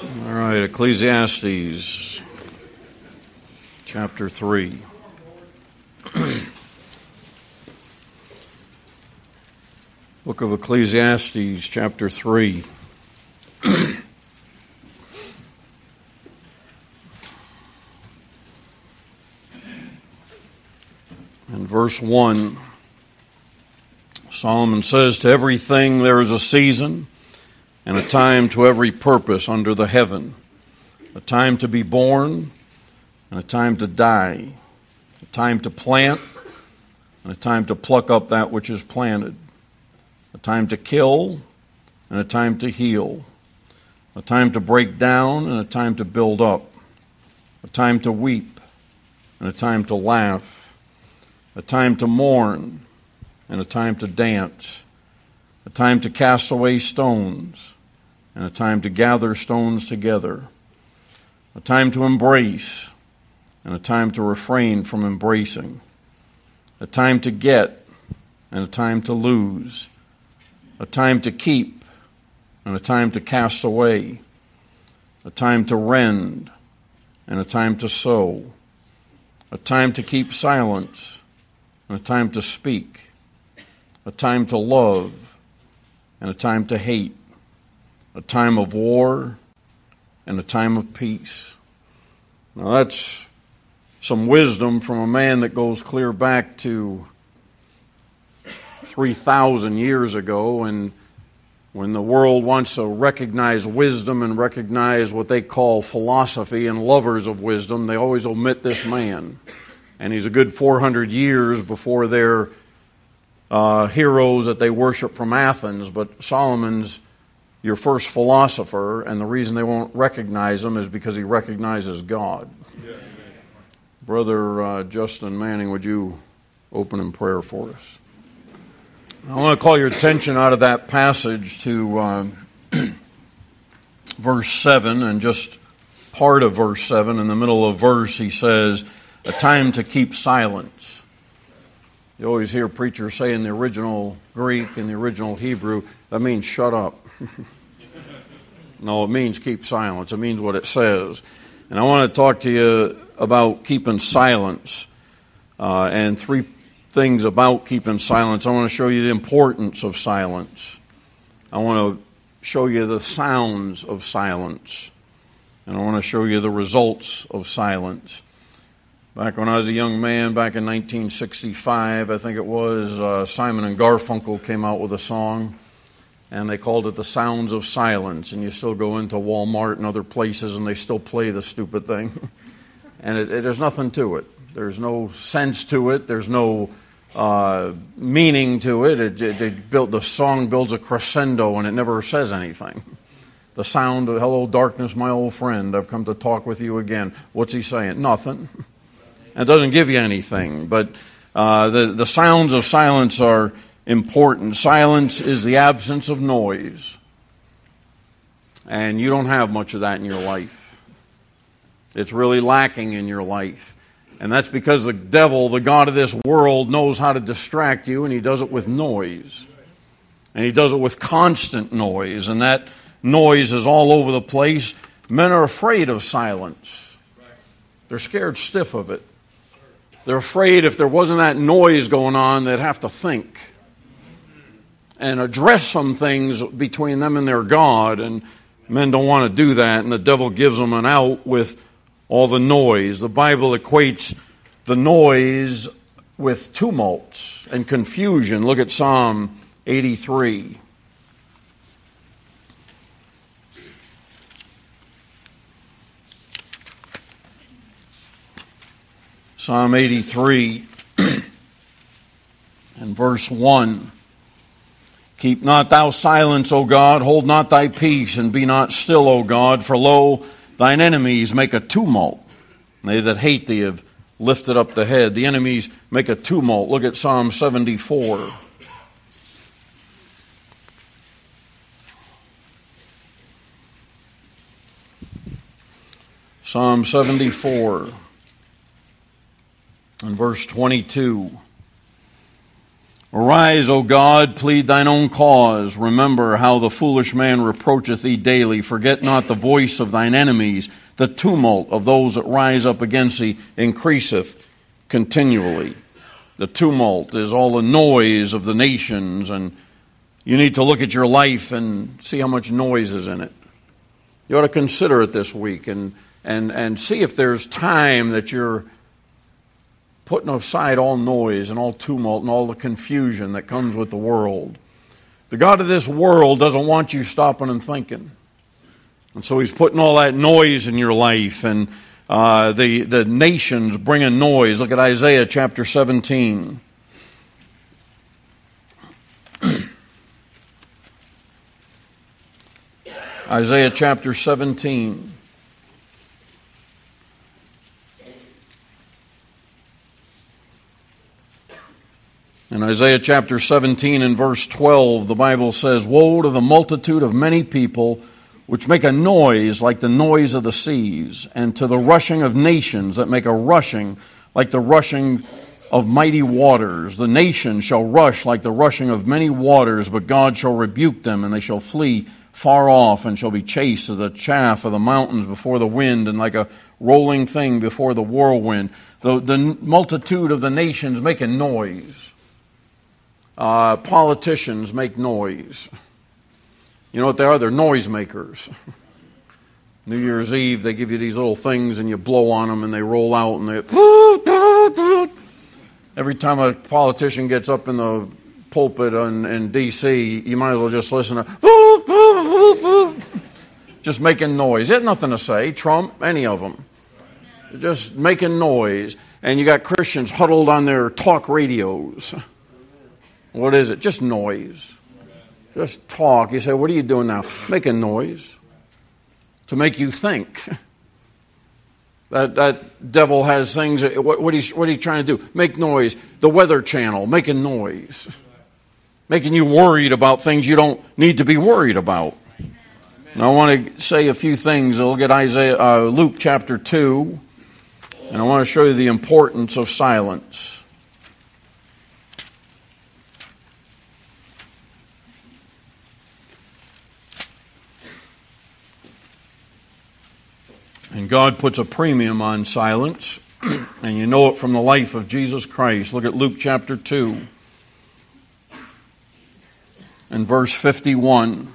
All right, Ecclesiastes chapter 3. Book of Ecclesiastes chapter 3. And verse 1, Solomon says, "To everything there is a season, and a time to every purpose under the heaven, a time to be born, and a time to die, a time to plant, and a time to pluck up that which is planted, a time to kill, and a time to heal, a time to break down, and a time to build up, a time to weep, and a time to laugh, a time to mourn, and a time to dance, a time to cast away stones, and a time to gather stones together, a time to embrace, and a time to refrain from embracing, a time to get, and a time to lose, a time to keep, and a time to cast away, a time to rend, and a time to sow, a time to keep silence, and a time to speak, a time to love, and a time to hate, a time of war, and a time of peace." Now that's some wisdom from a man that goes clear back to 3,000 years ago, and when the world wants to recognize wisdom and recognize what they call philosophy and lovers of wisdom, they always omit this man. And he's a good 400 years before their heroes that they worship from Athens, but Solomon's your first philosopher, and the reason they won't recognize him is because he recognizes God. Yeah. Brother Justin Manning, would you open in prayer for us? I want to call your attention out of that passage to verse 7, and just part of verse 7. In the middle of verse, he says, "A time to keep silence." You always hear preachers say in the original Greek, in the original Hebrew, that means shut up. No, it means keep silence. It means what it says. And I want to talk to you about keeping silence, and three things about keeping silence. I want to show you the importance of silence. I want to show you the sounds of silence. And I want to show you the results of silence. Back when I was a young man, back in 1965, I think it was, Simon and Garfunkel came out with a song, and they called it "The Sounds of Silence." And you still go into Walmart and other places, and they still play the stupid thing. And there's nothing to it. There's no sense to it. There's no meaning to it. The song builds a crescendo, and it never says anything. The sound of "Hello, darkness, my old friend. I've come to talk with you again." What's he saying? Nothing. It doesn't give you anything. But the sounds of silence are important. Silence is the absence of noise. And you don't have much of that in your life. It's really lacking in your life. And that's because the devil, the god of this world, knows how to distract you, and he does it with noise. And he does it with constant noise. And that noise is all over the place. Men are afraid of silence. They're scared stiff of it. They're afraid if there wasn't that noise going on, they'd have to think and address some things between them and their God. And men don't want to do that, and the devil gives them an out with all the noise. The Bible equates the noise with tumults and confusion. Look at Psalm 83. Psalm 83 and verse 1. "Keep not thou silence, O God, hold not thy peace, and be not still, O God, for lo, thine enemies make a tumult. They that hate thee have lifted up the head." The enemies make a tumult. Look at Psalm 74. Psalm 74 and verse 22. Arise, O God, plead thine own cause. Remember how the foolish man reproacheth thee daily. Forget not the voice of thine enemies. The tumult of those that rise up against thee increaseth continually. The tumult is all the noise of the nations, and you need to look at your life and see how much noise is in it. You ought to consider it this week and see if there's time that you're putting aside all noise and all tumult and all the confusion that comes with the world. The God of this world doesn't want you stopping and thinking. And so He's putting all that noise in your life, and the nations bring a noise. Look at Isaiah chapter 17. Isaiah chapter 17. In Isaiah chapter 17 and verse 12, the Bible says, Woe to the multitude of many people which make a noise like the noise of the seas, and to the rushing of nations that make a rushing like the rushing of mighty waters. The nations shall rush like the rushing of many waters, but God shall rebuke them, and they shall flee far off, and shall be chased as the chaff of the mountains before the wind, and like a rolling thing before the whirlwind. The multitude of the nations make a noise. Politicians make noise. You know what they are? They're noisemakers. New Year's Eve, they give you these little things and you blow on them and they roll out and they... Every time a politician gets up in the pulpit in D.C., you might as well just listen to... Just making noise. They had nothing to say. Trump, any of them. They're just making noise. And you got Christians huddled on their talk radios. What is it? Just noise. Just talk. You say, what are you doing now? Making noise. To make you think. That devil has things. What are you trying to do? Make noise. The Weather Channel, making noise. Making you worried about things you don't need to be worried about. And I want to say a few things. Look at Luke chapter 2. And I want to show you the importance of silence. And God puts a premium on silence, and you know it from the life of Jesus Christ. Look at Luke chapter 2 and verse 51.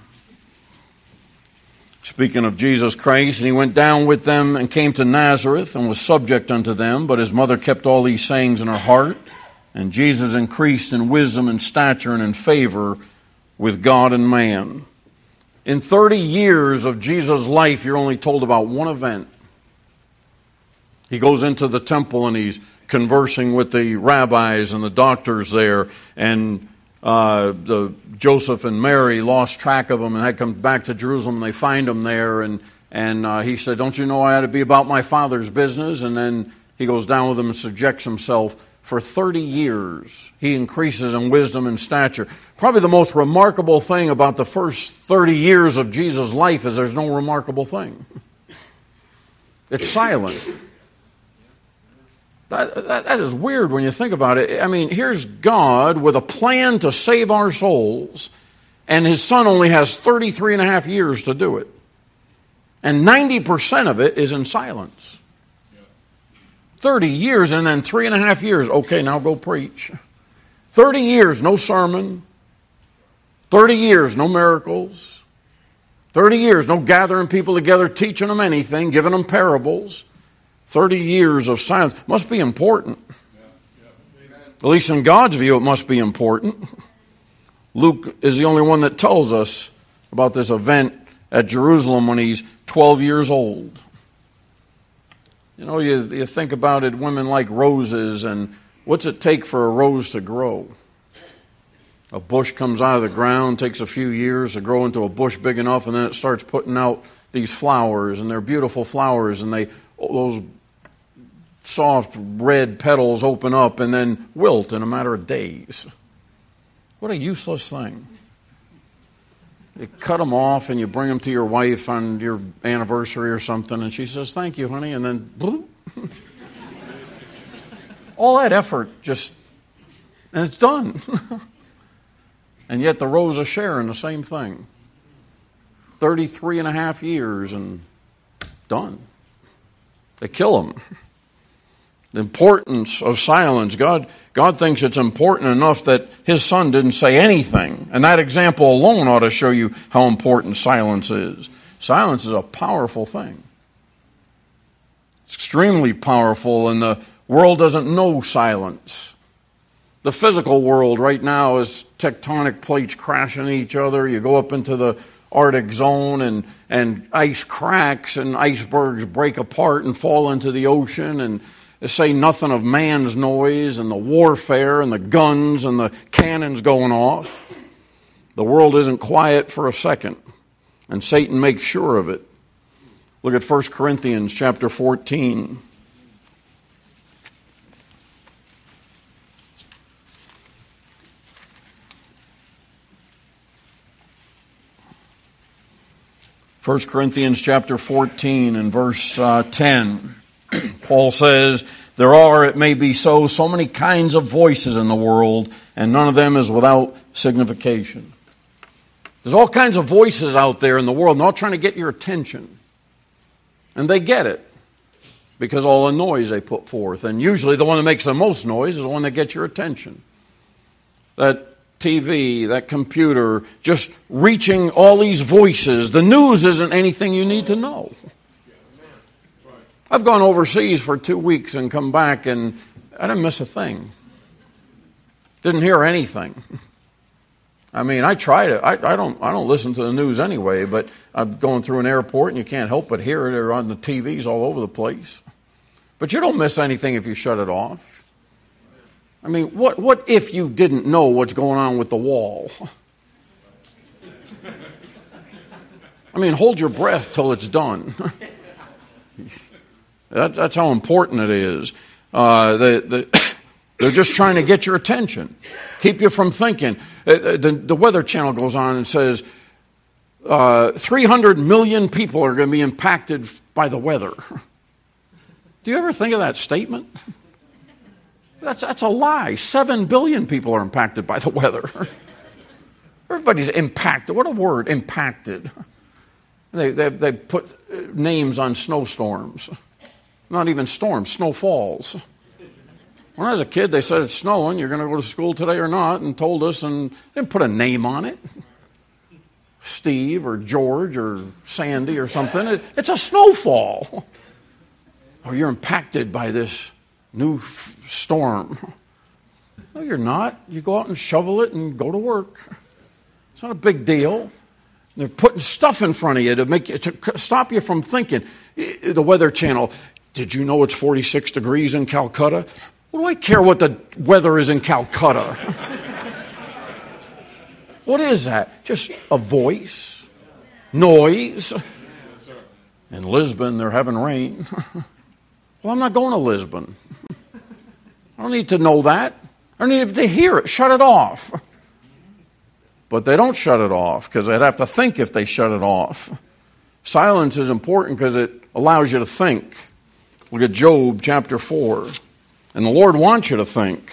Speaking of Jesus Christ, and He went down with them and came to Nazareth and was subject unto them, but His mother kept all these sayings in her heart. And Jesus increased in wisdom and stature and in favor with God and man. In 30 years of Jesus' life, you're only told about one event. He goes into the temple and He's conversing with the rabbis and the doctors there, and Joseph and Mary lost track of him and had come back to Jerusalem, and they find him there, and He said, don't you know I ought to be about my Father's business? And then He goes down with them and subjects Himself. For 30 years, He increases in wisdom and stature. Probably the most remarkable thing about the first 30 years of Jesus' life is there's no remarkable thing. It's silent. That is weird when you think about it. I mean, here's God with a plan to save our souls, and His Son only has 33 and a half years to do it. And 90% of it is in silence. 30 years and then 3.5 years. Okay, now go preach. 30 years, no sermon. 30 years, no miracles. 30 years, no gathering people together, teaching them anything, giving them parables. 30 years of silence. Must be important. At least in God's view, it must be important. Luke is the only one that tells us about this event at Jerusalem when he's 12 years old. You know, you think about it, women like roses, and what's it take for a rose to grow? A bush comes out of the ground, takes a few years to grow into a bush big enough, and then it starts putting out these flowers, and they're beautiful flowers, and those soft red petals open up and then wilt in a matter of days. What a useless thing. You cut them off and you bring them to your wife on your anniversary or something, and she says, thank you, honey, and then bloop. All that effort just And it's done. And yet the Rose of Sharon, the same thing. 33 and a half years and done. They kill them. The importance of silence. God thinks it's important enough that His Son didn't say anything. And that example alone ought to show you how important silence is. Silence is a powerful thing. It's extremely powerful, and the world doesn't know silence. The physical world right now is tectonic plates crashing each other. You go up into the Arctic zone and ice cracks and icebergs break apart and fall into the ocean, and they say nothing of man's noise and the warfare and the guns and the cannons going off. The world isn't quiet for a second, and Satan makes sure of it. Look at 1 Corinthians chapter 14. First Corinthians chapter 14 and verse 10. Paul says, "There are, it may be so many kinds of voices in the world, and none of them is without signification." There's all kinds of voices out there in the world, and they're all trying to get your attention. And they get it, because all the noise they put forth. And usually the one that makes the most noise is the one that gets your attention. That TV, that computer, just reaching all these voices. The news isn't anything you need to know. I've gone overseas for 2 weeks and come back, and I didn't miss a thing. Didn't hear anything. I mean, I tried it. I don't listen to the news anyway, but I'm going through an airport and you can't help but hear it. They're on the TVs all over the place. But you don't miss anything if you shut it off. I mean, what if you didn't know what's going on with the wall? I mean, hold your breath till it's done. That's how important it is. They're just trying to get your attention, keep you from thinking. The Weather Channel goes on and says 300 million people are going to be impacted by the weather. Do you ever think of that statement? That's a lie. 7 billion people are impacted by the weather. Everybody's impacted. What a word, impacted. They put names on snowstorms. Not even storms, snowfalls. When I was a kid, they said it's snowing, you're going to go to school today or not, and told us, and they didn't put a name on it. Steve or George or Sandy or something. It's a snowfall. Oh, you're impacted by this new storm. No, you're not. You go out and shovel it and go to work. It's not a big deal. They're putting stuff in front of you to stop you from thinking. The Weather Channel, did you know it's 46 degrees in Calcutta? What do I care what the weather is in Calcutta? What is that? Just a voice, noise. In Lisbon, they're having rain. Well, I'm not going to Lisbon. I don't need to know that. I don't need to hear it. Shut it off. But they don't shut it off because they'd have to think if they shut it off. Silence is important because it allows you to think. Look at Job chapter 4. And the Lord wants you to think.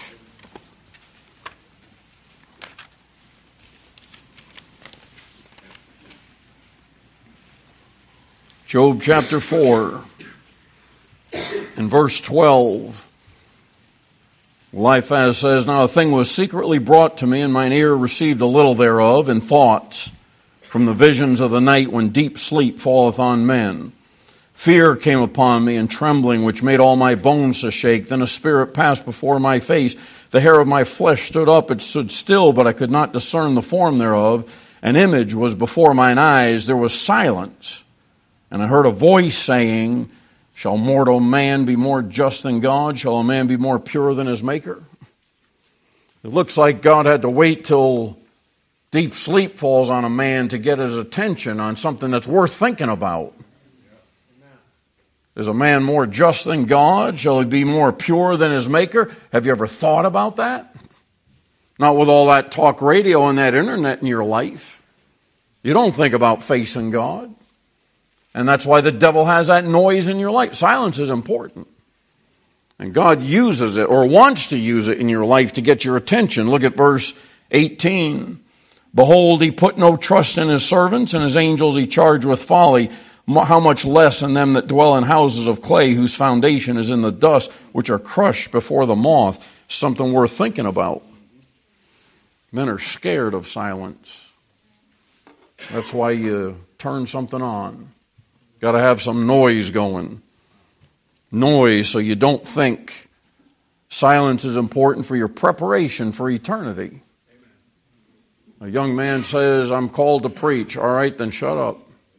Job chapter 4 and verse 12. Eliphaz says, "Now a thing was secretly brought to me, and mine ear received a little thereof, in thoughts from the visions of the night when deep sleep falleth on men. Fear came upon me, and trembling, which made all my bones to shake. Then a spirit passed before my face. The hair of my flesh stood up. It stood still, but I could not discern the form thereof. An image was before mine eyes. There was silence. And I heard a voice saying, Shall mortal man be more just than God? Shall a man be more pure than his Maker?" It looks like God had to wait till deep sleep falls on a man to get his attention on something that's worth thinking about. Is a man more just than God? Shall he be more pure than his Maker? Have you ever thought about that? Not with all that talk radio and that internet in your life. You don't think about facing God. And that's why the devil has that noise in your life. Silence is important. And God uses it or wants to use it in your life to get your attention. Look at verse 18. Behold, he put no trust in his servants, and his angels he charged with folly. How much less in them that dwell in houses of clay, whose foundation is in the dust, which are crushed before the moth. Something worth thinking about. Men are scared of silence. That's why you turn something on. Got to have some noise going. Noise so you don't think. Silence is important for your preparation for eternity. A young man says, I'm called to preach. All right, then shut up.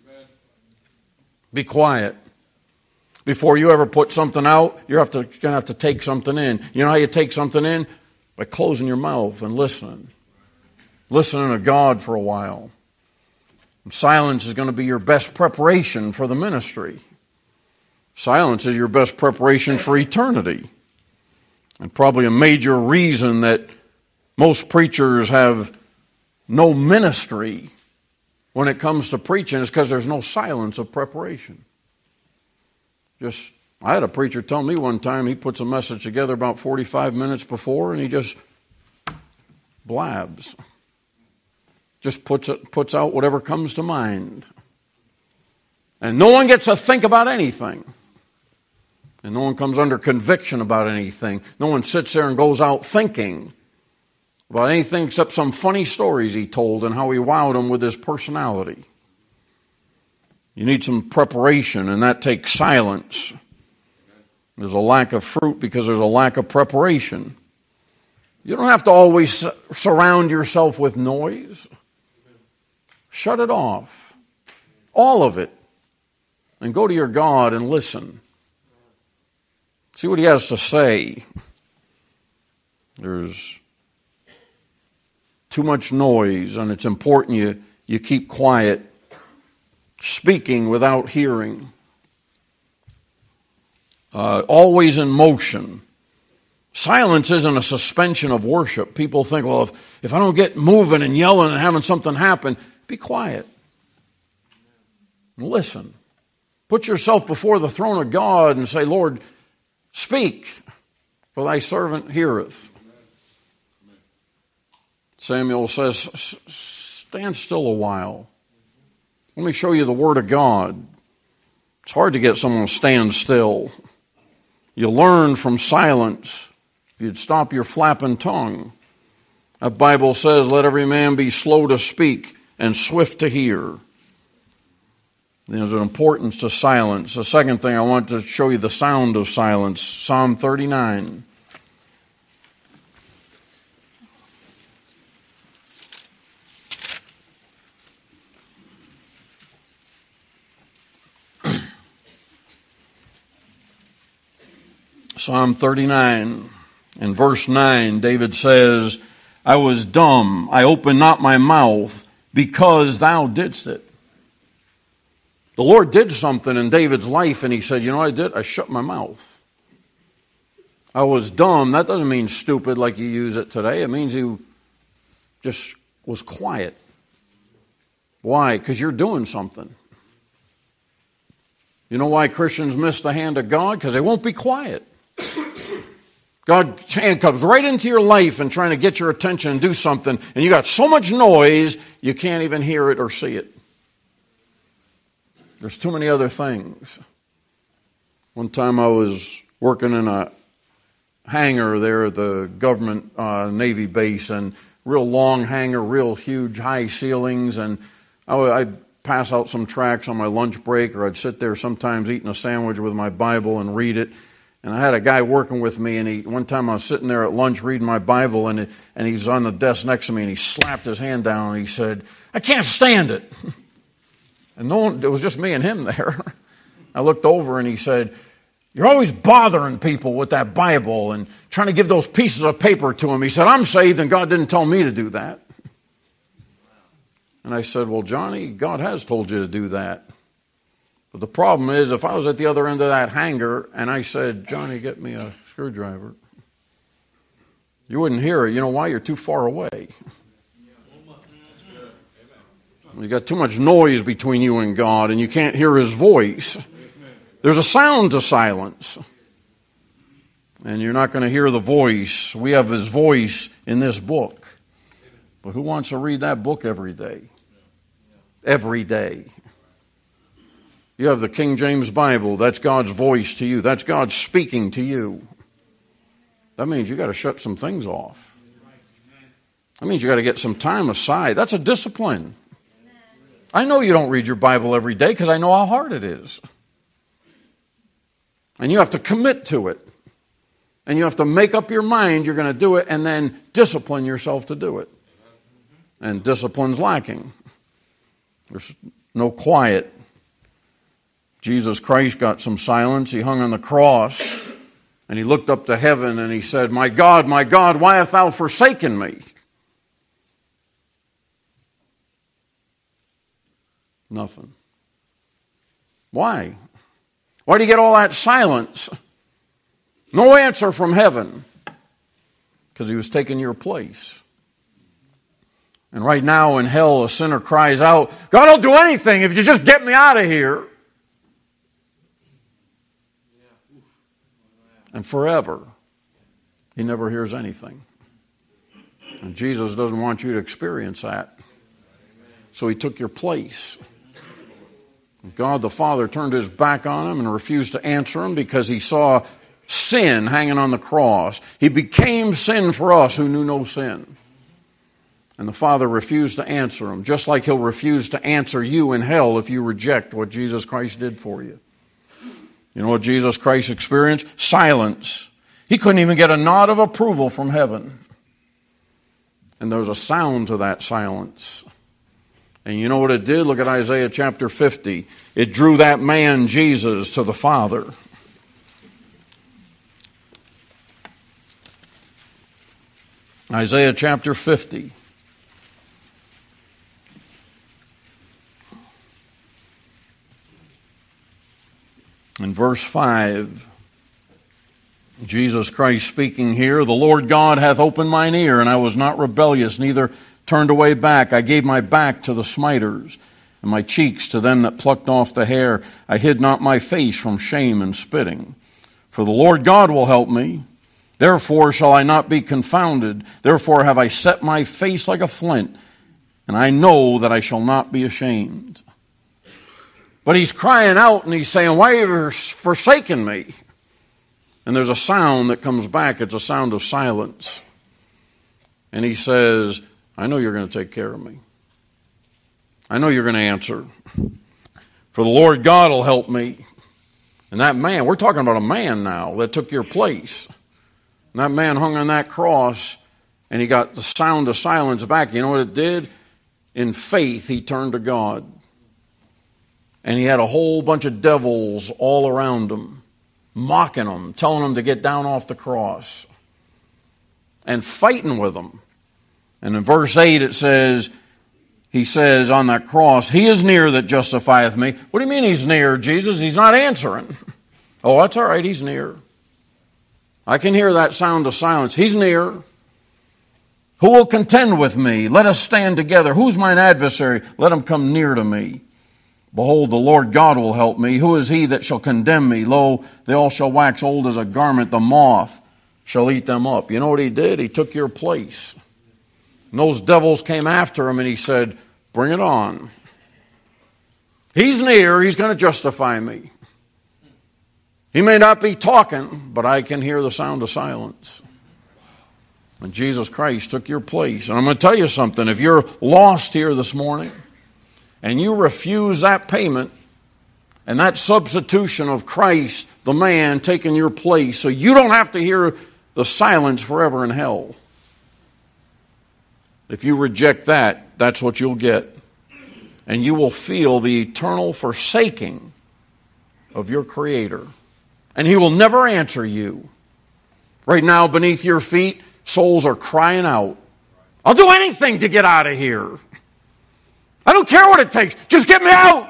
Be quiet. Before you ever put something out, you're going to have to take something in. You know how you take something in? By closing your mouth and listening. Listening to God for a while. And silence is going to be your best preparation for the ministry. Silence is your best preparation for eternity. And probably a major reason that most preachers have no ministry when it comes to preaching is because there's no silence of preparation. I had a preacher tell me one time he puts a message together about 45 minutes before and he just blabs. Just puts out whatever comes to mind. And no one gets to think about anything. And no one comes under conviction about anything. No one sits there and goes out thinking about anything except some funny stories he told and how he wowed them with his personality. You need some preparation, and that takes silence. There's a lack of fruit because there's a lack of preparation. You don't have to always surround yourself with noise. Shut it off. All of it. And go to your God and listen. See what he has to say. There's too much noise, and it's important you keep quiet, speaking without hearing. Always in motion. Silence isn't a suspension of worship. People think, well, if I don't get moving and yelling and having something happen, be quiet. Listen. Put yourself before the throne of God and say, Lord, speak, for thy servant heareth. Samuel says, stand still a while. Let me show you the Word of God. It's hard to get someone to stand still. You learn from silence. If you'd stop your flapping tongue. That Bible says, let every man be slow to speak and swift to hear. There's an importance to silence. The second thing, I want to show you the sound of silence. Psalm 39. Psalm 39, in verse 9, David says, I was dumb, I opened not my mouth, because thou didst it. The Lord did something in David's life, and he said, you know what I did? I shut my mouth. I was dumb. That doesn't mean stupid like you use it today. It means he just was quiet. Why? Because you're doing something. You know why Christians miss the hand of God? Because they won't be quiet. God's hand comes right into your life and trying to get your attention and do something, and you got so much noise, you can't even hear it or see it. There's too many other things. One time I was working in a hangar there at the government Navy base, and real long hangar, real huge high ceilings, and I'd pass out some tracts on my lunch break, or I'd sit there sometimes eating a sandwich with my Bible and read it. And I had a guy working with me, and one time I was sitting there at lunch reading my Bible, and he's on the desk next to me, and he slapped his hand down, and he said, I can't stand it. And no one, it was just me and him there. I looked over, and he said, you're always bothering people with that Bible and trying to give those pieces of paper to them. He said, I'm saved, and God didn't tell me to do that. And I said, well, Johnny, God has told you to do that. But the problem is, if I was at the other end of that hangar and I said, Johnny, get me a screwdriver, you wouldn't hear it. You know why? You're too far away. You got too much noise between you and God, and you can't hear His voice. There's a sound to silence. And you're not going to hear the voice. We have His voice in this book. But who wants to read that book every day? Every day. You have the King James Bible. That's God's voice to you. That's God speaking to you. That means you got to shut some things off. That means you got to get some time aside. That's a discipline. I know you don't read your Bible every day because I know how hard it is. And you have to commit to it. And you have to make up your mind you're going to do it and then discipline yourself to do it. And discipline's lacking. There's no quiet. Jesus Christ got some silence. He hung on the cross and He looked up to heaven and He said, my God, why hast thou forsaken me? Nothing. Why? Why do you get all that silence? No answer from heaven. Because He was taking your place. And right now in hell, a sinner cries out, God will do anything if you just get me out of here. And forever, He never hears anything. And Jesus doesn't want you to experience that. So He took your place. God the Father turned His back on Him and refused to answer Him because He saw sin hanging on the cross. He became sin for us who knew no sin. And the Father refused to answer Him, just like He'll refuse to answer you in hell if you reject what Jesus Christ did for you. You know what Jesus Christ experienced? Silence. He couldn't even get a nod of approval from heaven. And there was a sound to that silence. And you know what it did? Look at Isaiah chapter 50. It drew that man, Jesus, to the Father. Isaiah chapter 50. In verse 5, Jesus Christ speaking here, the Lord God hath opened mine ear, and I was not rebellious, neither turned away back. I gave my back to the smiters, and my cheeks to them that plucked off the hair. I hid not my face from shame and spitting. For the Lord God will help me. Therefore shall I not be confounded. Therefore have I set my face like a flint, and I know that I shall not be ashamed. But he's crying out and he's saying, why have you forsaken me? And there's a sound that comes back. It's a sound of silence. And he says, I know you're going to take care of me. I know you're going to answer. For the Lord God will help me. And that man, we're talking about a man now that took your place. And that man hung on that cross and he got the sound of silence back. You know what it did? In faith, he turned to God. And he had a whole bunch of devils all around him, mocking him, telling him to get down off the cross, and fighting with him. And in verse 8 it says, he says on that cross, He is near that justifieth me. What do you mean He's near, Jesus? He's not answering. Oh, that's all right, He's near. I can hear that sound of silence. He's near. Who will contend with me? Let us stand together. Who's mine adversary? Let him come near to me. Behold, the Lord God will help me. Who is he that shall condemn me? Lo, they all shall wax old as a garment. The moth shall eat them up. You know what he did? He took your place. And those devils came after him and he said, bring it on. He's near. He's going to justify me. He may not be talking, but I can hear the sound of silence. And Jesus Christ took your place. And I'm going to tell you something. If you're lost here this morning, and you refuse that payment and that substitution of Christ, the man, taking your place, so you don't have to hear the silence forever in hell. If you reject that, that's what you'll get. And you will feel the eternal forsaking of your Creator. And He will never answer you. Right now, beneath your feet, souls are crying out, I'll do anything to get out of here. I don't care what it takes. Just get me out.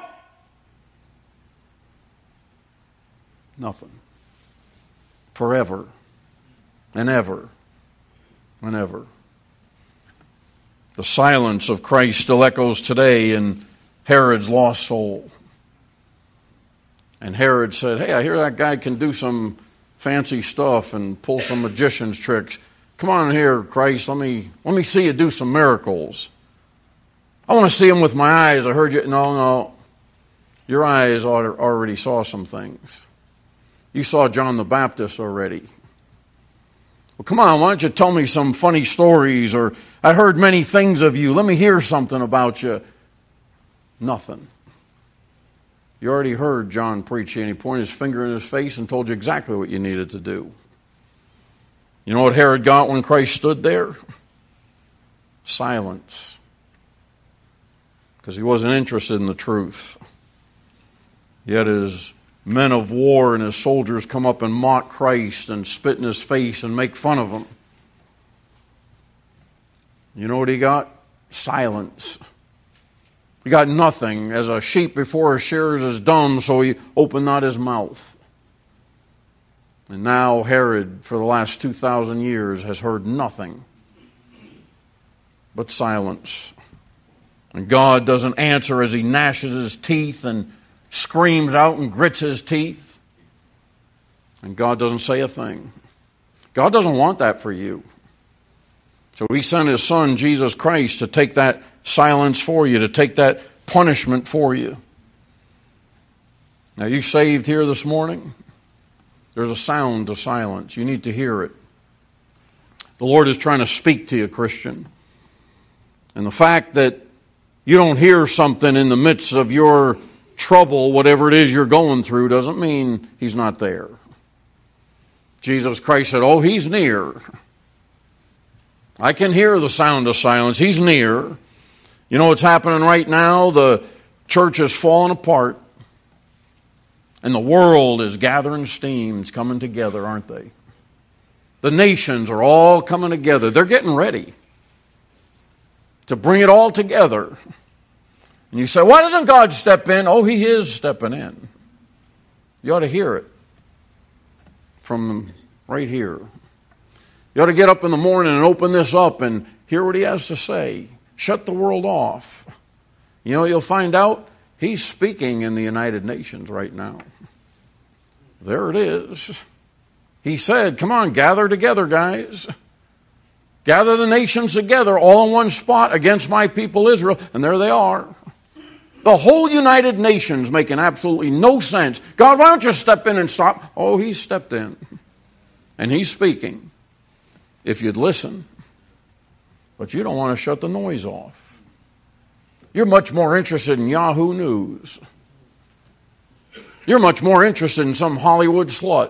Nothing. Forever and ever and ever. The silence of Christ still echoes today in Herod's lost soul. And Herod said, hey, I hear that guy can do some fancy stuff and pull some magician's tricks. Come on here, Christ, let me see you do some miracles. I want to see them with my eyes. I heard you. No. Your eyes already saw some things. You saw John the Baptist already. Well, come on, why don't you tell me some funny stories? Or, I heard many things of you. Let me hear something about you. Nothing. You already heard John preaching, and he pointed his finger in his face and told you exactly what you needed to do. You know what Herod got when Christ stood there? Silence. Because he wasn't interested in the truth. Yet his men of war and his soldiers come up and mock Christ and spit in his face and make fun of him. You know what he got? Silence. He got nothing. As a sheep before his shearers is dumb, so he opened not his mouth. And now Herod, for the last 2,000 years, has heard nothing but silence. And God doesn't answer as he gnashes his teeth and screams out and grits his teeth. And God doesn't say a thing. God doesn't want that for you. So he sent his Son, Jesus Christ, to take that silence for you, to take that punishment for you. Now, you saved here this morning? There's a sound to silence. You need to hear it. The Lord is trying to speak to you, Christian. And the fact that you don't hear something in the midst of your trouble, whatever it is you're going through, doesn't mean he's not there. Jesus Christ said, oh, he's near. I can hear the sound of silence. He's near. You know what's happening right now? The church is falling apart. And the world is gathering steam. It's coming together, aren't they? The nations are all coming together. They're getting ready to bring it all together. And you say, why doesn't God step in? Oh, he is stepping in. You ought to hear it from right here. You ought to get up in the morning and open this up and hear what he has to say. Shut the world off. You know, you'll find out he's speaking in the United Nations right now. There it is. He said, come on, gather together, guys. Gather the nations together all in one spot against my people Israel. And there they are. The whole United Nations making absolutely no sense. God, why don't you step in and stop? Oh, he stepped in. And he's speaking. If you'd listen. But you don't want to shut the noise off. You're much more interested in Yahoo News. You're much more interested in some Hollywood slut.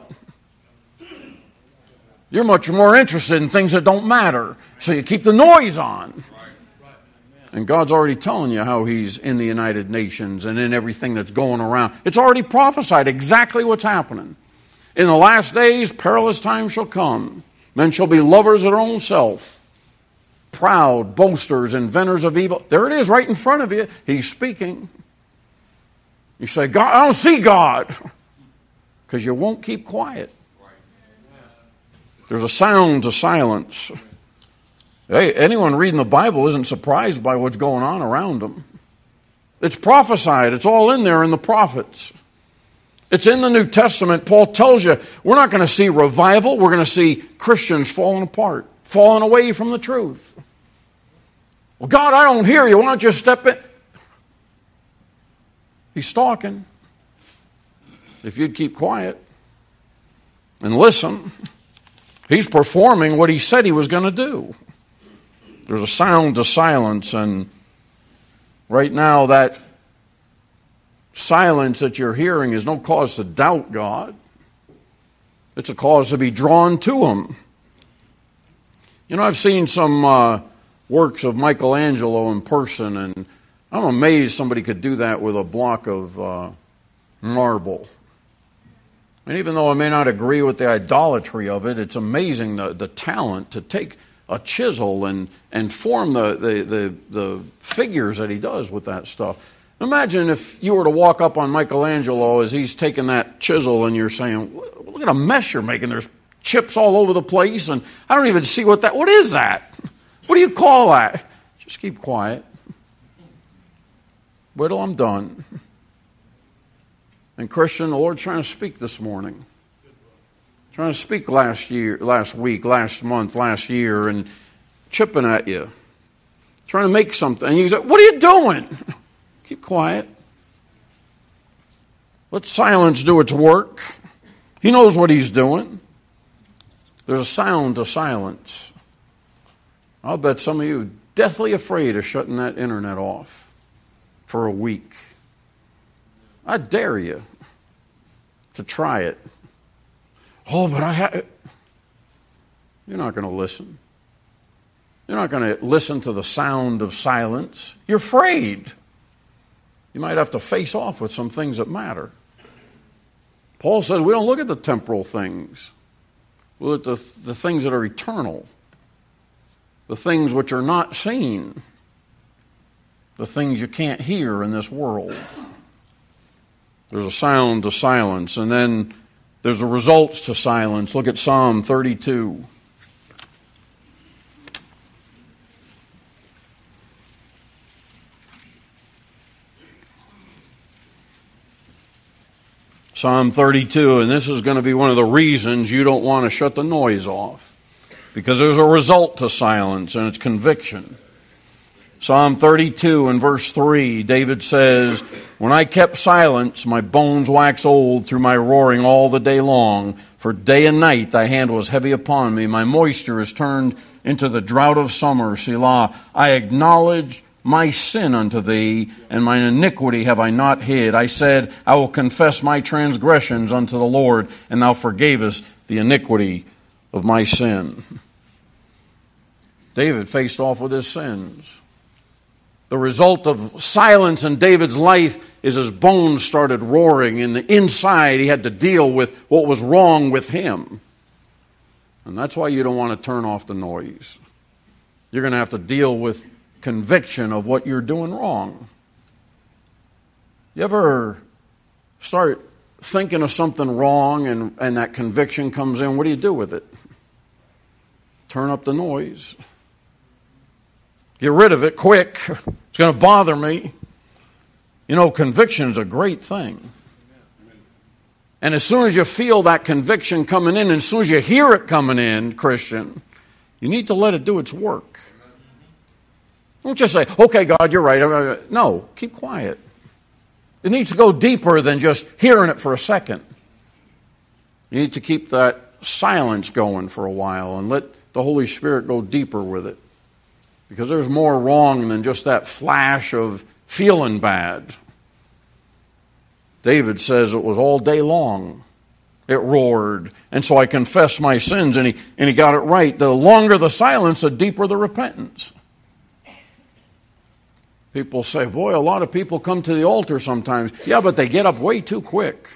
You're much more interested in things that don't matter. So you keep the noise on. And God's already telling you how he's in the United Nations and in everything that's going around. It's already prophesied exactly what's happening. In the last days, perilous times shall come. Men shall be lovers of their own self. Proud, boasters, inventors of evil. There it is right in front of you. He's speaking. You say, God, I don't see God. Because you won't keep quiet. There's a sound to silence. Hey, anyone reading the Bible isn't surprised by what's going on around them. It's prophesied. It's all in there in the prophets. It's in the New Testament. Paul tells you we're not going to see revival. We're going to see Christians falling apart, falling away from the truth. Well, God, I don't hear you. Why don't you step in? He's talking. If you'd keep quiet and listen, he's performing what he said he was going to do. There's a sound to silence, and right now that silence that you're hearing is no cause to doubt God. It's a cause to be drawn to him. You know, I've seen some works of Michelangelo in person, and I'm amazed somebody could do that with a block of marble. And even though I may not agree with the idolatry of it, it's amazing the talent to take a chisel and form the figures that he does with that stuff. Imagine if you were to walk up on Michelangelo as he's taking that chisel and you're saying, look at a mess you're making. There's chips all over the place and I don't even see what is that? What do you call that? Just keep quiet. Wait till I'm done. And Christian, the Lord's trying to speak this morning. trying to speak last week, last month, last year, and chipping at you, trying to make something. And you say, "What are you doing?" Keep quiet. Let silence do its work. He knows what he's doing. There's a sound to silence. I'll bet some of you are deathly afraid of shutting that internet off for a week. I dare you to try it. Oh, but you're not going to listen. You're not going to listen to the sound of silence. You're afraid. You might have to face off with some things that matter. Paul says we don't look at the temporal things. We look at the things that are eternal. The things which are not seen. The things you can't hear in this world. There's a sound to silence, and then there's a results to silence. Look at Psalm 32. Psalm 32, and this is going to be one of the reasons you don't want to shut the noise off. Because there's a result to silence, and it's conviction. Psalm 32 and verse 3, David says, "When I kept silence, my bones waxed old through my roaring all the day long. For day and night thy hand was heavy upon me. My moisture is turned into the drought of summer. Selah, I acknowledged my sin unto thee, and mine iniquity have I not hid. I said, I will confess my transgressions unto the Lord, and thou forgavest the iniquity of my sin." David faced off with his sins. The result of silence in David's life is his bones started roaring. In the inside, he had to deal with what was wrong with him. And that's why you don't want to turn off the noise. You're going to have to deal with conviction of what you're doing wrong. You ever start thinking of something wrong and that conviction comes in? What do you do with it? Turn up the noise. Get rid of it quick. It's going to bother me. You know, conviction is a great thing. And as soon as you feel that conviction coming in, and as soon as you hear it coming in, Christian, you need to let it do its work. Don't just say, "Okay, God, you're right." No, keep quiet. It needs to go deeper than just hearing it for a second. You need to keep that silence going for a while and let the Holy Spirit go deeper with it. Because there's more wrong than just that flash of feeling bad. David says it was all day long. It roared. And so I confessed my sins, and he got it right. The longer the silence, the deeper the repentance. People say, "Boy, a lot of people come to the altar sometimes." Yeah, but they get up way too quick.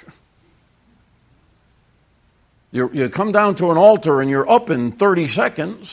You come down to an altar and you're up in 30 seconds.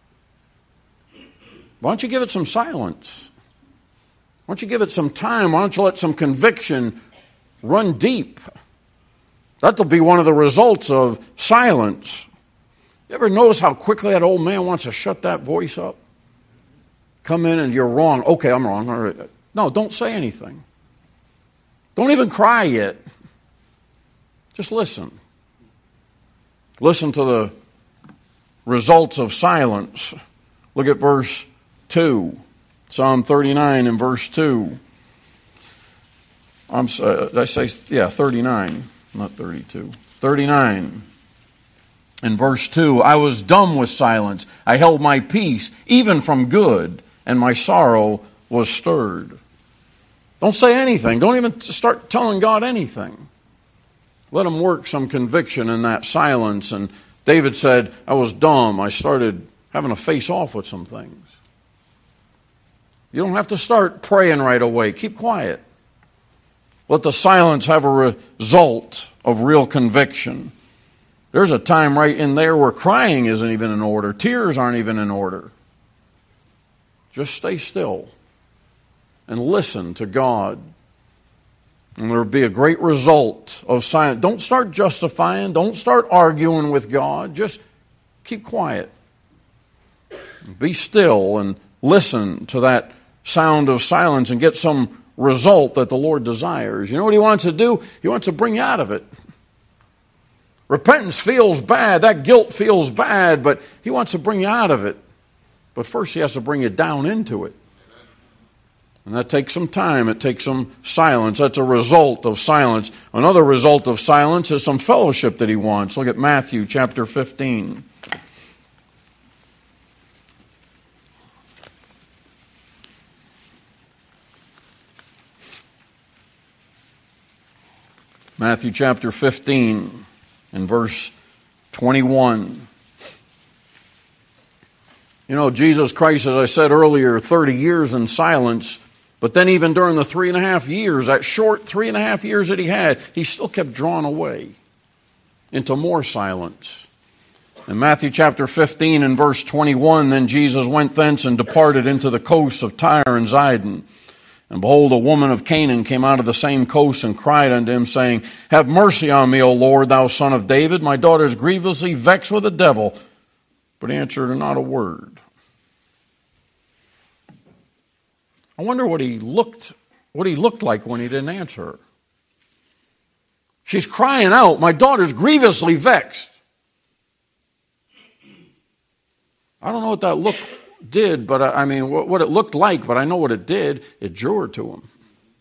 Why don't you give it some silence? Why don't you give it some time? Why don't you let some conviction run deep? That'll be one of the results of silence. You ever notice how quickly that old man wants to shut that voice up? Come in and you're wrong. Okay, I'm wrong. All right. No, don't say anything. Don't even cry yet. Just listen. Listen to the results of silence. Look at verse 2. Psalm 39 and verse 2. Did I say, 39, not 32. 39 and verse 2. "I was dumb with silence. I held my peace, even from good, and my sorrow was stirred." Don't say anything. Don't even start telling God anything. Let him work some conviction in that silence. And David said, "I was dumb. I started having to face off with some things." You don't have to start praying right away. Keep quiet. Let the silence have a result of real conviction. There's a time right in there where crying isn't even in order. Tears aren't even in order. Just stay still and listen to God. And there will be a great result of silence. Don't start justifying. Don't start arguing with God. Just keep quiet. Be still and listen to that sound of silence and get some result that the Lord desires. You know what he wants to do? He wants to bring you out of it. Repentance feels bad. That guilt feels bad, but He wants to bring you out of it. But first He has to bring you down into it. And that takes some time. It takes some silence. That's a result of silence. Another result of silence is some fellowship that He wants. Look at Matthew chapter 15. Matthew chapter 15 and verse 21. You know, Jesus Christ, as I said earlier, 30 years in silence, but then even during the 3.5 years, that short 3.5 years that He had, He still kept drawing away into more silence. In Matthew chapter 15 and verse 21, then Jesus went thence and departed into the coasts of Tyre and Zidon. And behold, a woman of Canaan came out of the same coast and cried unto Him, saying, Have mercy on me, O Lord, thou son of David. My daughter is grievously vexed with a devil. But He answered her not a word. I wonder what he looked like when He didn't answer her. She's crying out, my daughter's grievously vexed. I don't know what that look did, but I mean, what it looked like, but I know what it did. It drew her to Him.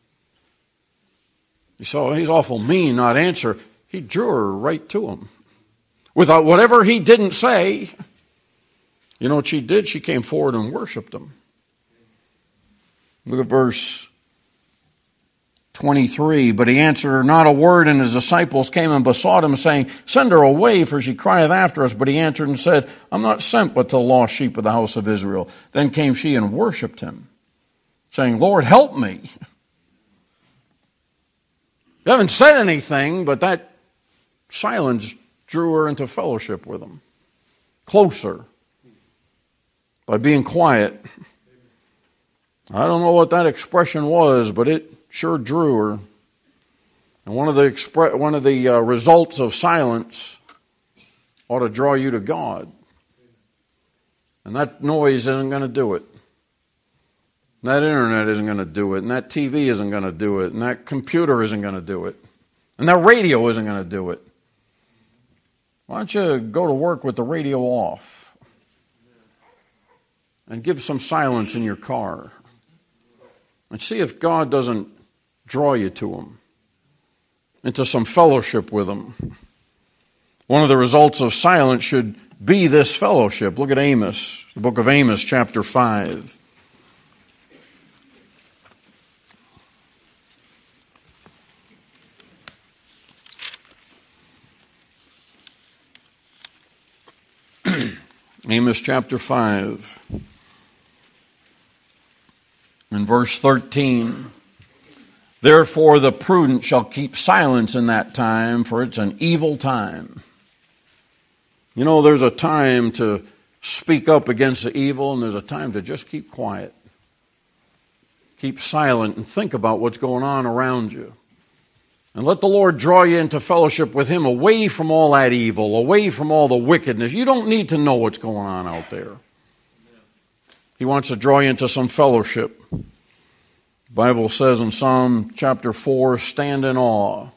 You saw, He's awful mean, not answer. He drew her right to Him. Without whatever He didn't say, you know what she did? She came forward and worshiped Him. Look at verse 23. But He answered her not a word, and His disciples came and besought Him, saying, Send her away, for she crieth after us. But He answered and said, I'm not sent but to the lost sheep of the house of Israel. Then came she and worshipped Him, saying, Lord, help me. You haven't said anything, but that silence drew her into fellowship with Him. Closer. By being quiet. I don't know what that expression was, but it sure drew her. And one of the results of silence ought to draw you to God. And that noise isn't going to do it. That internet isn't going to do it. And that TV isn't going to do it. And that computer isn't going to do it. And that radio isn't going to do it. Why don't you go to work with the radio off? And give some silence in your car. And see if God doesn't draw you to Him, into some fellowship with Him. One of the results of silence should be this fellowship. Look at Amos, the book of Amos, chapter 5. Amos chapter 5. In verse 13, Therefore the prudent shall keep silence in that time, for it's an evil time. You know, there's a time to speak up against the evil, and there's a time to just keep quiet. Keep silent and think about what's going on around you. And let the Lord draw you into fellowship with Him, away from all that evil, away from all the wickedness. You don't need to know what's going on out there. He wants to draw you into some fellowship. The Bible says in Psalm chapter 4, stand in awe.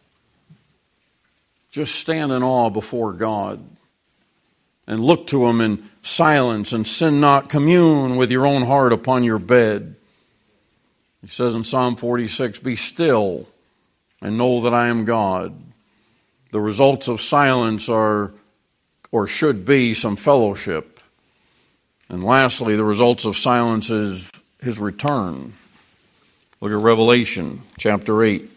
Just stand in awe before God. And look to Him in silence and sin not. Commune with your own heart upon your bed. He says in Psalm 46, be still and know that I am God. The results of silence are, or should be, some fellowship. And lastly, the results of silence is His return. Look at Revelation chapter 8.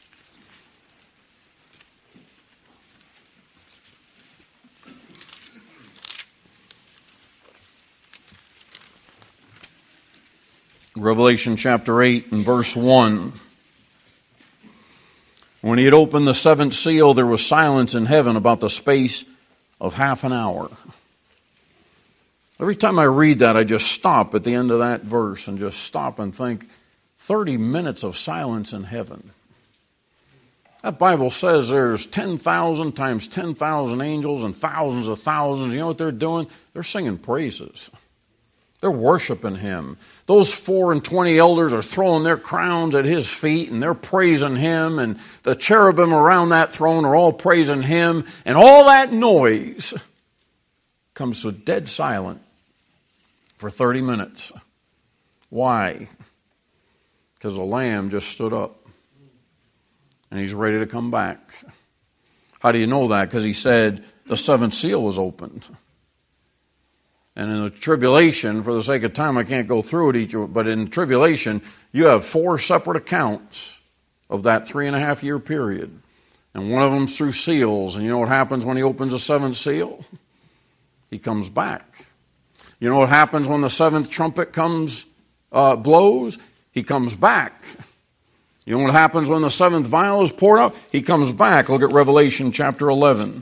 Revelation chapter 8 and verse 1. When He had opened the seventh seal, there was silence in heaven about the space of half an hour. Every time I read that, I just stop at the end of that verse and just stop and think, 30 minutes of silence in heaven. That Bible says there's 10,000 times 10,000 angels and thousands of thousands. You know what they're doing? They're singing praises. They're worshiping Him. Those 24 elders are throwing their crowns at His feet, and they're praising Him, and the cherubim around that throne are all praising Him, and all that noise comes to dead silent for 30 minutes. Why? Because the Lamb just stood up, and He's ready to come back. How do you know that? Because He said the seventh seal was opened. And in the tribulation, for the sake of time, I can't go through it but in tribulation, you have 4 separate accounts of that 3.5 year period. And one of them's through seals. And you know what happens when He opens the seventh seal? He comes back. You know what happens when the seventh trumpet blows? He comes back. You know what happens when the seventh vial is poured out? He comes back. Look at Revelation chapter 11.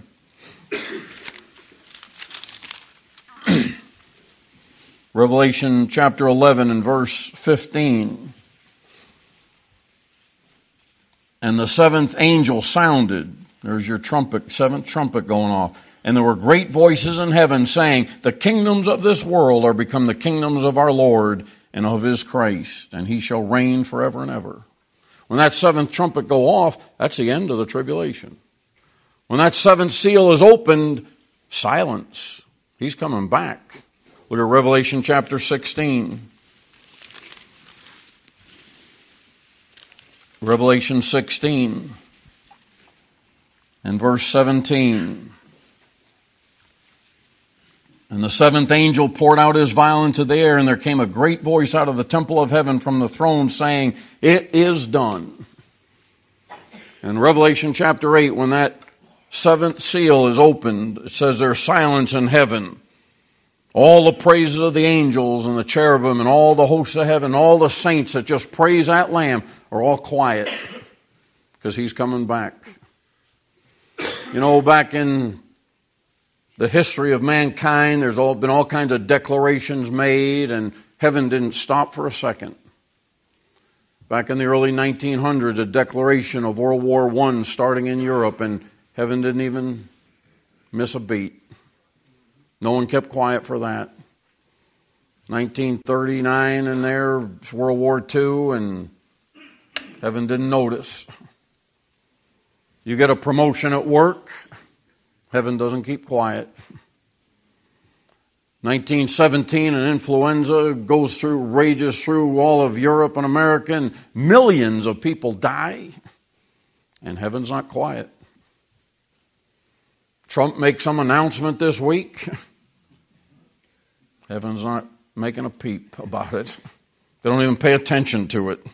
Revelation chapter 11 and verse 15. And the seventh angel sounded. There's your trumpet, seventh trumpet going off. And there were great voices in heaven saying, the kingdoms of this world are become the kingdoms of our Lord and of His Christ, and He shall reign forever and ever. When that seventh trumpet go off, that's the end of the tribulation. When that seventh seal is opened, silence. He's coming back. Look at Revelation chapter 16. Revelation 16 and verse 17. And the seventh angel poured out his vial into the air, and there came a great voice out of the temple of heaven from the throne saying, it is done. In Revelation chapter 8, when that seventh seal is opened, it says there's silence in heaven. All the praises of the angels and the cherubim and all the hosts of heaven, all the saints that just praise that Lamb are all quiet because He's coming back. You know, back in the history of mankind, there's been all kinds of declarations made, and heaven didn't stop for a second. Back in the early 1900s, a declaration of World War I starting in Europe, and heaven didn't even miss a beat. No one kept quiet for that. 1939 and there, World War II, and heaven didn't notice. You get a promotion at work, heaven doesn't keep quiet. 1917, an influenza rages through all of Europe and America, and millions of people die, and heaven's not quiet. Trump makes some announcement this week. Heaven's not making a peep about it. They don't even pay attention to it.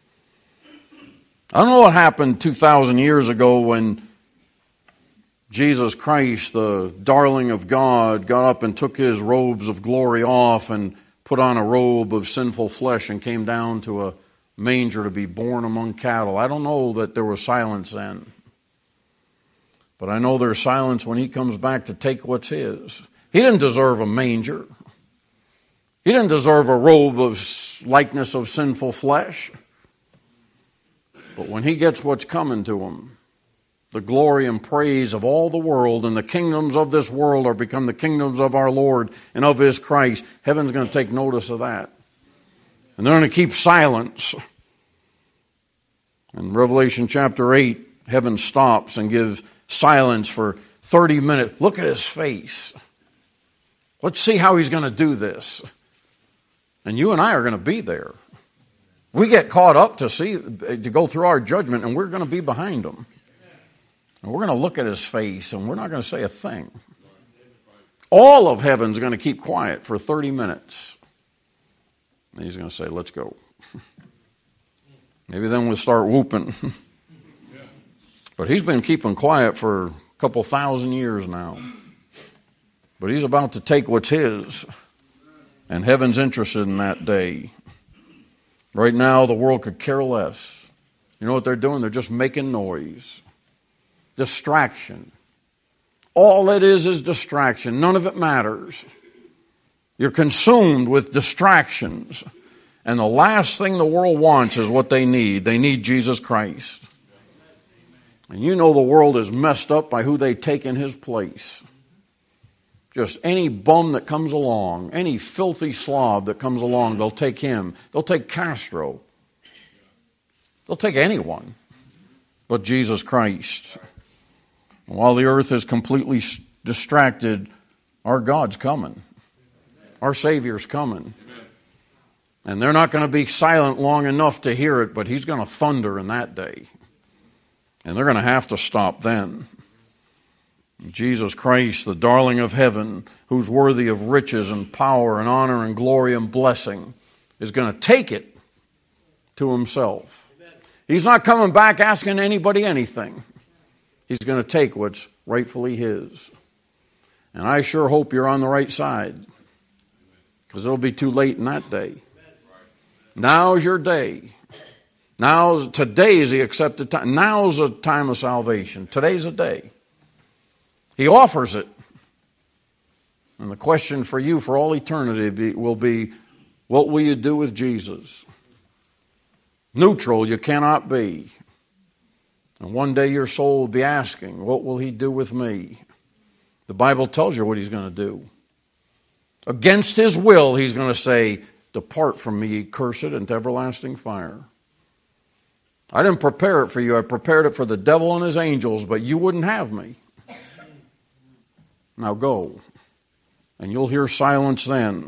I don't know what happened 2,000 years ago when Jesus Christ, the darling of God, got up and took His robes of glory off and put on a robe of sinful flesh and came down to a manger to be born among cattle. I don't know that there was silence then. But I know there's silence when He comes back to take what's His. He didn't deserve a manger. He didn't deserve a robe of likeness of sinful flesh. But when He gets what's coming to Him, the glory and praise of all the world, and the kingdoms of this world are become the kingdoms of our Lord and of His Christ, heaven's going to take notice of that. And they're going to keep silence. In Revelation chapter 8, heaven stops and gives silence for 30 minutes. Look at His face. Let's see how He's going to do this. And you and I are going to be there. We get caught up to go through our judgment, and we're going to be behind Him. And we're going to look at His face, and we're not going to say a thing. All of heaven's going to keep quiet for 30 minutes. And He's going to say, let's go. Maybe then we'll start whooping. But He's been keeping quiet for a couple thousand years now. But He's about to take what's His. And heaven's interested in that day. Right now, the world could care less. You know what they're doing? They're just making noise. Distraction. All it is distraction. None of it matters. You're consumed with distractions. And the last thing the world wants is what they need. They need Jesus Christ. And you know the world is messed up by who they take in His place. Just any bum that comes along, any filthy slob that comes along, they'll take him. They'll take Castro. They'll take anyone but Jesus Christ. While the earth is completely distracted, our God's coming. Our Savior's coming. And they're not going to be silent long enough to hear it, but He's going to thunder in that day. And they're going to have to stop then. Jesus Christ, the darling of heaven, who's worthy of riches and power and honor and glory and blessing, is going to take it to Himself. He's not coming back asking anybody anything. He's going to take what's rightfully His. And I sure hope you're on the right side, because it'll be too late in that day. Now's your day. Today's the accepted time. Now's a time of salvation. Today's a day. He offers it. And the question for you for all eternity will be, what will you do with Jesus? Neutral you cannot be. And one day your soul will be asking, what will He do with me? The Bible tells you what He's going to do. Against His will, He's going to say, depart from me, ye cursed, into everlasting fire. I didn't prepare it for you. I prepared it for the devil and his angels, but you wouldn't have me. Now go. And you'll hear silence then.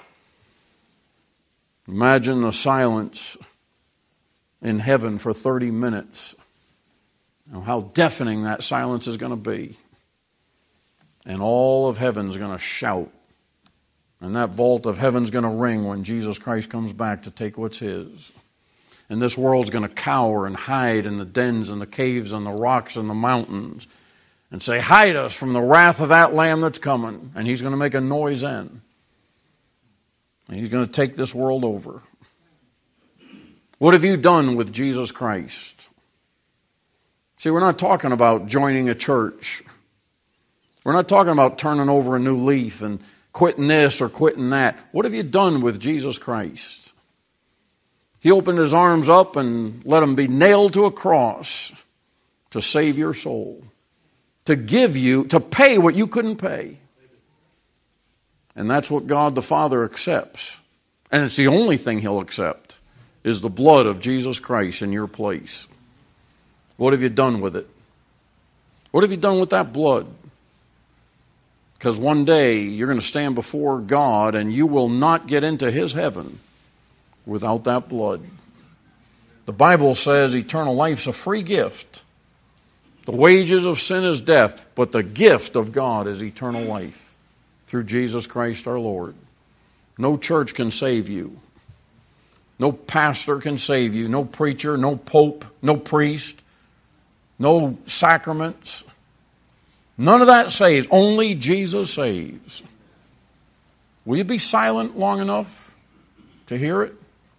Imagine the silence in heaven for 30 minutes. Now, how deafening that silence is going to be. And all of heaven's going to shout. And that vault of heaven's going to ring when Jesus Christ comes back to take what's His. And this world's going to cower and hide in the dens and the caves and the rocks and the mountains and say, hide us from the wrath of that Lamb that's coming. And He's going to make a noise then. And He's going to take this world over. What have you done with Jesus Christ? See, we're not talking about joining a church. We're not talking about turning over a new leaf and quitting this or quitting that. What have you done with Jesus Christ? He opened His arms up and let Him be nailed to a cross to save your soul. To give you, to pay what you couldn't pay. And that's what God the Father accepts. And it's the only thing He'll accept, is the blood of Jesus Christ in your place. What have you done with it? What have you done with that blood? Because one day you're going to stand before God and you will not get into His heaven without that blood. The Bible says eternal life's a free gift. The wages of sin is death, but the gift of God is eternal life through Jesus Christ our Lord. No church can save you. No pastor can save you. No preacher, no pope, no priest, no sacraments. None of that saves. Only Jesus saves. Will you be silent long enough to hear it?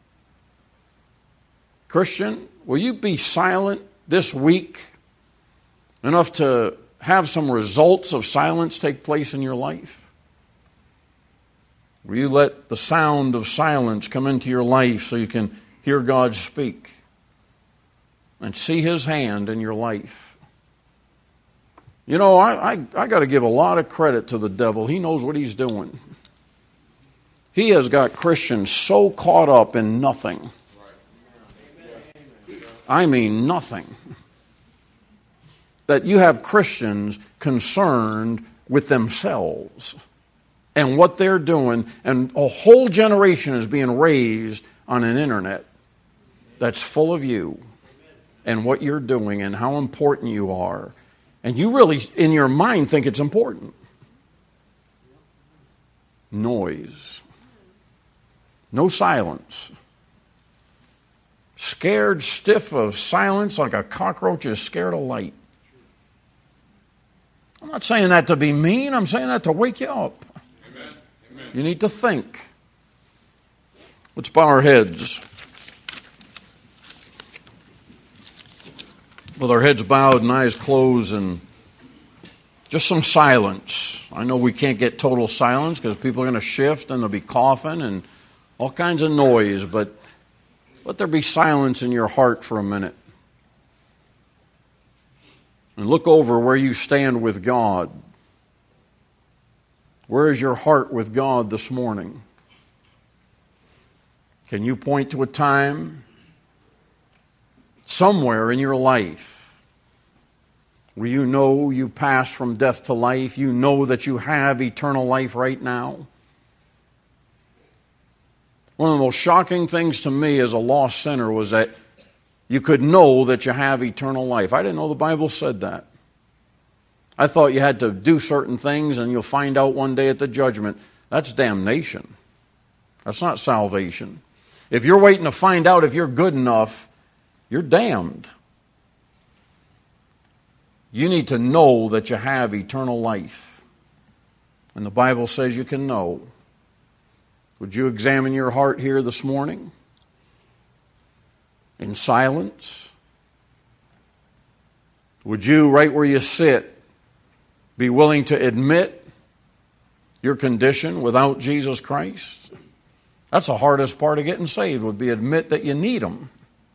Christian, will you be silent this week enough to have some results of silence take place in your life? Will you let the sound of silence come into your life so you can hear God speak and see His hand in your life? You know, I got to give a lot of credit to the devil. He knows what he's doing. He has got Christians so caught up in nothing. I mean nothing. That you have Christians concerned with themselves and what they're doing, and a whole generation is being raised on an internet that's full of you and what you're doing and how important you are. And you really, in your mind, think it's important. Noise. No silence. Scared stiff of silence like a cockroach is scared of light. I'm not saying that to be mean. I'm saying that to wake you up. Amen. Amen. You need to think. Let's bow our heads. With our heads bowed and eyes closed and just some silence. I know we can't get total silence because people are going to shift and they'll be coughing and all kinds of noise, but let there be silence in your heart for a minute. And look over where you stand with God. Where is your heart with God this morning? Can you point to a time somewhere in your life where you know you passed from death to life? You know that you have eternal life right now? One of the most shocking things to me as a lost sinner was that you could know that you have eternal life. I didn't know the Bible said that. I thought you had to do certain things and you'll find out one day at the judgment. That's damnation. That's not salvation. If you're waiting to find out if you're good enough, you're damned. You need to know that you have eternal life. And the Bible says you can know. Would you examine your heart here this morning? In silence? Would you, right where you sit, be willing to admit your condition without Jesus Christ? That's the hardest part of getting saved, would be admit that you need Him.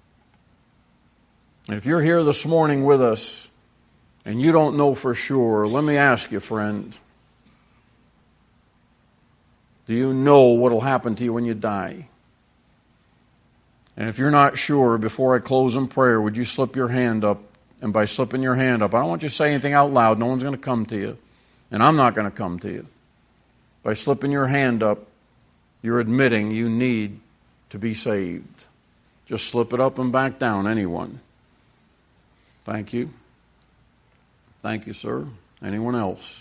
And if you're here this morning with us and you don't know for sure, let me ask you, friend, do you know what will happen to you when you die? And if you're not sure, before I close in prayer, would you slip your hand up? And by slipping your hand up, I don't want you to say anything out loud. No one's going to come to you. And I'm not going to come to you. By slipping your hand up, you're admitting you need to be saved. Just slip it up and back down, anyone. Thank you. Thank you, sir. Anyone else?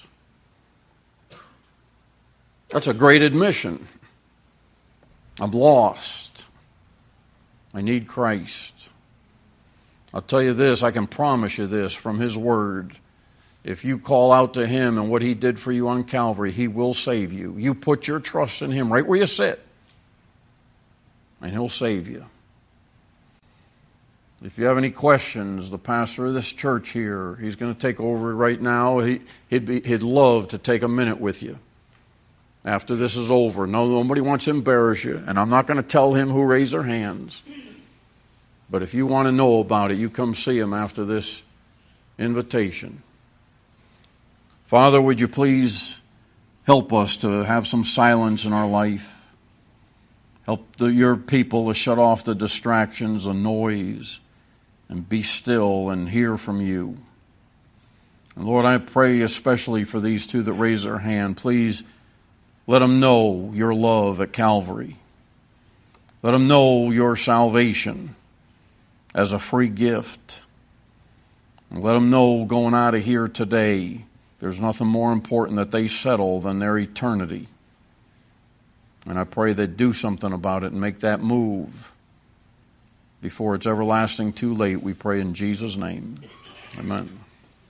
That's a great admission. I'm lost. I need Christ. I'll tell you this, I can promise you this from His Word. If you call out to Him and what He did for you on Calvary, He will save you. You put your trust in Him right where you sit, and He'll save you. If you have any questions, the pastor of this church here, he's going to take over right now. He'd love to take a minute with you after this is over. No, nobody wants to embarrass you, and I'm not going to tell him who raised their hands. But if you want to know about it, you come see him after this invitation. Father, would you please help us to have some silence in our life? Help your people to shut off the distractions, the noise, and be still and hear from you. And Lord, I pray especially for these two that raise their hand. Please let them know your love at Calvary. Let them know your salvation as a free gift. And let them know going out of here today, there's nothing more important that they settle than their eternity. And I pray they do something about it and make that move before it's everlasting too late. We pray in Jesus' name. Amen.